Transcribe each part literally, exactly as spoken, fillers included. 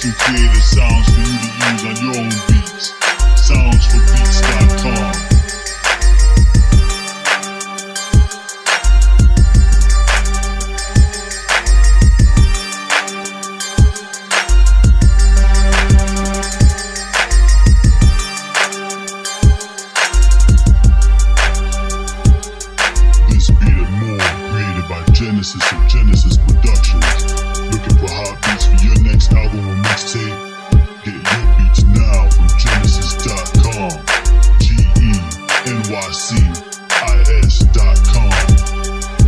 custom created sounds for you to use on your own beats. sounds for beats dot com. Genesis of Genesis Productions. Looking for hot beats for your next album or mixtape? Get your beats now from genesis dot com. G E N Y C I S dot com.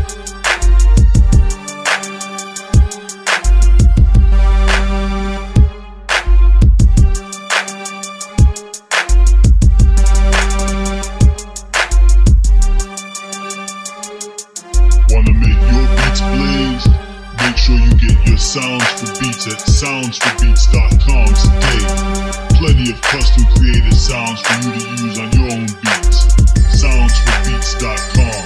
Wanna make your beats blaze? Make sure you get your sounds for beats at sounds for beats dot com today. Plenty of custom created sounds for you to use on your own beats. sounds for beats dot com.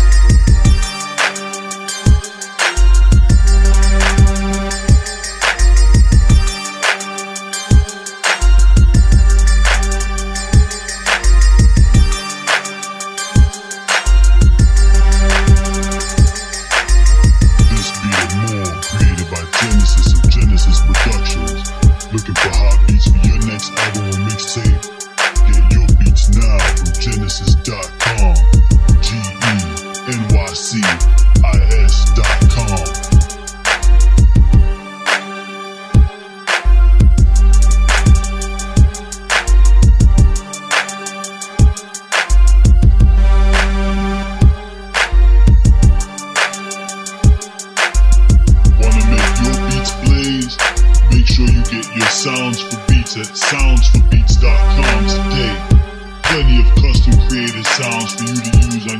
Genesis of Genesis Productions. Looking for hot beats for your next album or mixtape? Get your beats now from genesis dot com. G E N Y C I S dot com. Make sure you get your sounds for beats at sounds for beats dot com today. Plenty of custom created sounds for you to use on